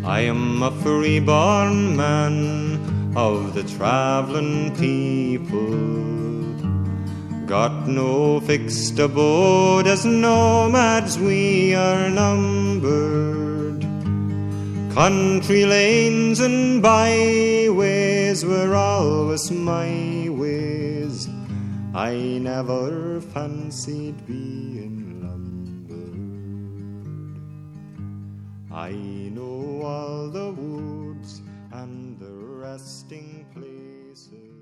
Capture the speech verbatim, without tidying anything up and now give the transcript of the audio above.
I am a free-born man of the travelling people, got no fixed abode, as nomads we are numbered. Country lanes and byways were always my ways, I never fancied being lumbered. I know all the woods and the resting places,